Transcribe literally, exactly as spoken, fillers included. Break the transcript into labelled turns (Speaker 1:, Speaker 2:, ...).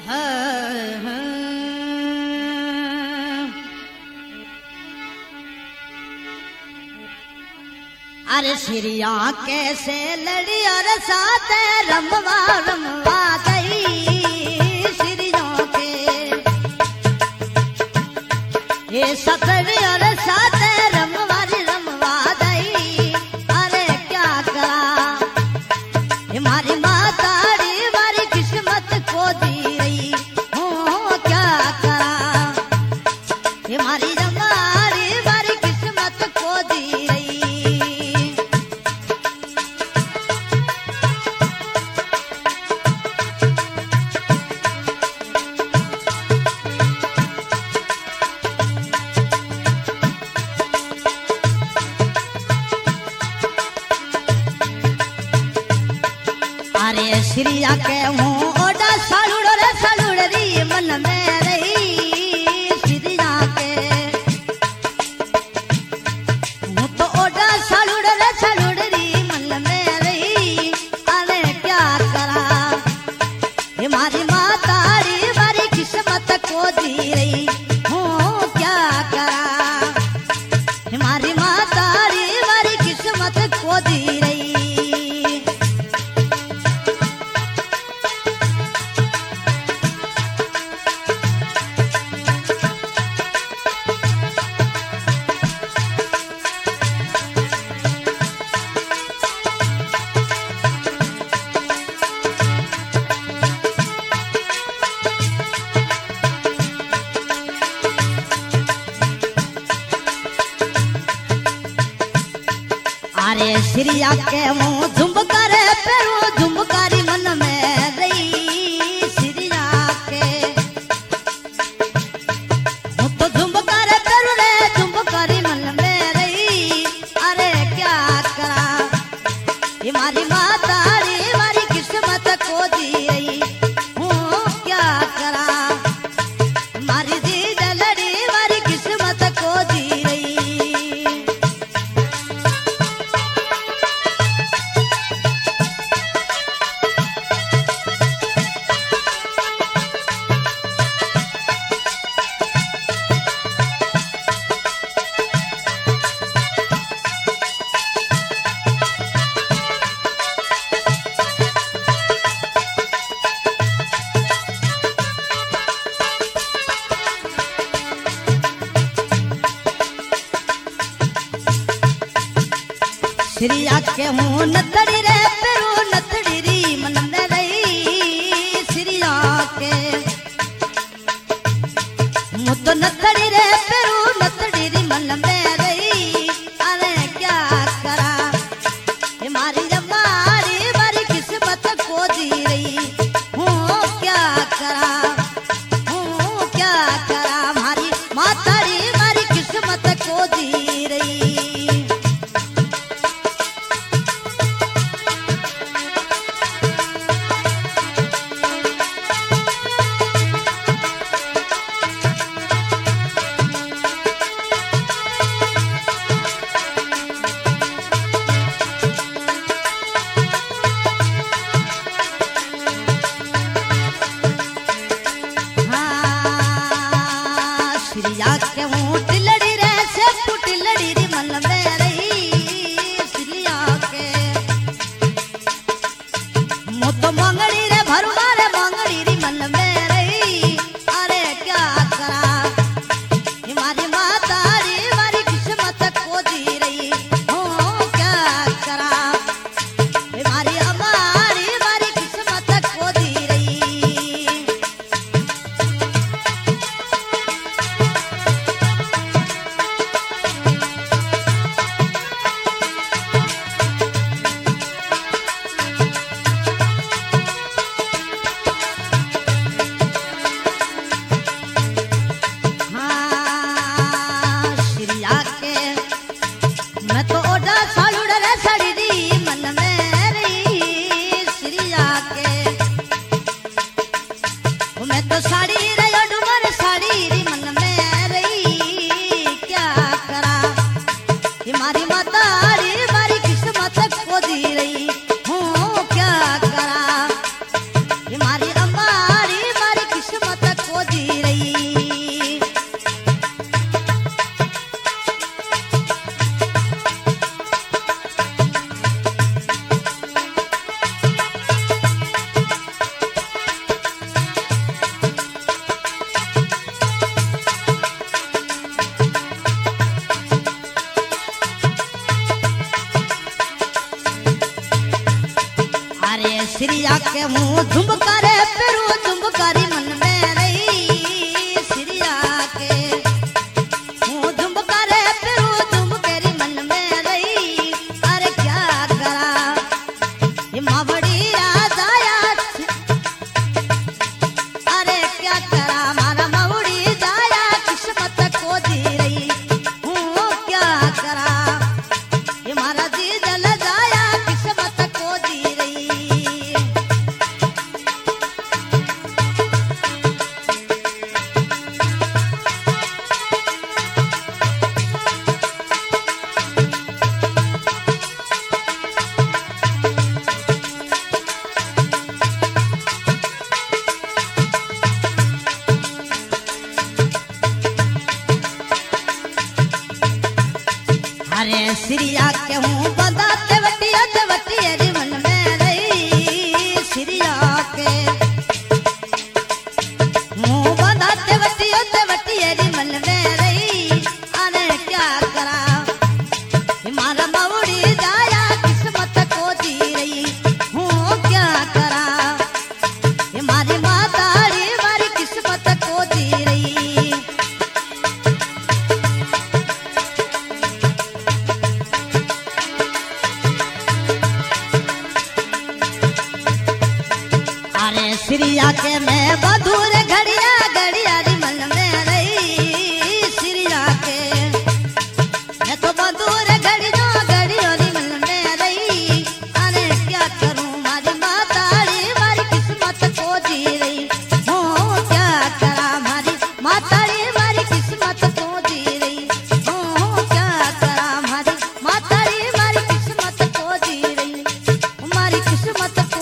Speaker 1: अरे श्रिया कैसे लड़ी और साथ रमवा रमवा गई श्रियों के ये सतरी और साथ रमवा रमवा गई। अरे क्या करा हमारी माताड़ी हमारी किस्मत को दी रही हो क्या करा हमारी हमारी हमारी किस्मत को दी रही। अरे श्रिया के हूँ ओडा सालुड़ रे सालुड़ री मन में रही श्रिया के हूँ तो ओडा सालुड़ रे सालुड़ री मन में रही। अरे क्या करा हमारी माताड़ी हमारी किस्मत को दी रही हूँ क्या करा हमारी माताड़ी हमारी किस्मत को दी रही। अरे श्रिया के मुँह झुमकर पेरू झुमकारी मन में रही श्रिया के मुँह तो झुमकर पेरू रे झुमकारी मन में रही। अरे क्या करा हमारी माताड़ी हमारी किस्मत को दी रही हूँ क्या करा हमारी दी लड़ी हमारी किस्मत को दी रही। श्रिया के हूँ नथड़ी रे पेरू नथड़ी री मन में रही श्रिया के हूँ तो नथड़ी रे पेरू नथड़ी री मन में रही। अरे क्या करा हमारी हमारी हमारी किस्मत को दी रही हूँ क्या करा हूँ क्या करा हमारी माताड़ी हमारी किस्मत को दी रही। श्रिया के हूँ टिलड़ी रे से फुटिलड़ी री मन में रही श्रिया के मुँह तो मांगड़ी रे भरुआ रे मांगड़ी री मन में रही। अरे क्या करा हमारी माताड़ी हमारी किस्मत को दी रही हूँ क्या करा हमारी हमारी हमारी किस्मत को दी रही। के हूँ झुमका रे पेरू झुमकारी मन में रही सिरिया के हूँ झुमका रे पेरू झुमकेरी मन में रही अरे क्या करा ये मावड़ी राजाया अरे क्या करा मारा मावड़ी जाया किस्मत को दी रही हूँ क्या करा ये मारा जी जल जाया किस्मत को दी रही अरे सिरिया के हूँ बंदाते वटिया ते वटियरी मन में रही सिरिया के हूँ बंदाते वटिया ते वटियरी मन में रही अरे क्या करा मारा मावड़ी जाया किस्मत को दी रही हूँ क्या करा ये मारी माताड़ी मारी किस्मत को दी रही अरे सिरिया के मैं बधूर घड़िया घड़िया री मन में रही सिरिया के मैं तो बधूर घड़िया घड़िया री मन में रही अरे क्या करूं मारी माताड़ी मारी किस्मत को दी रही हूँ क्या करा मारी माताड़ी मारी किस्मत को दी रही हूँ क्या करा मारी माताड़ी मारी किस्मत को दी रही मारी किस्मत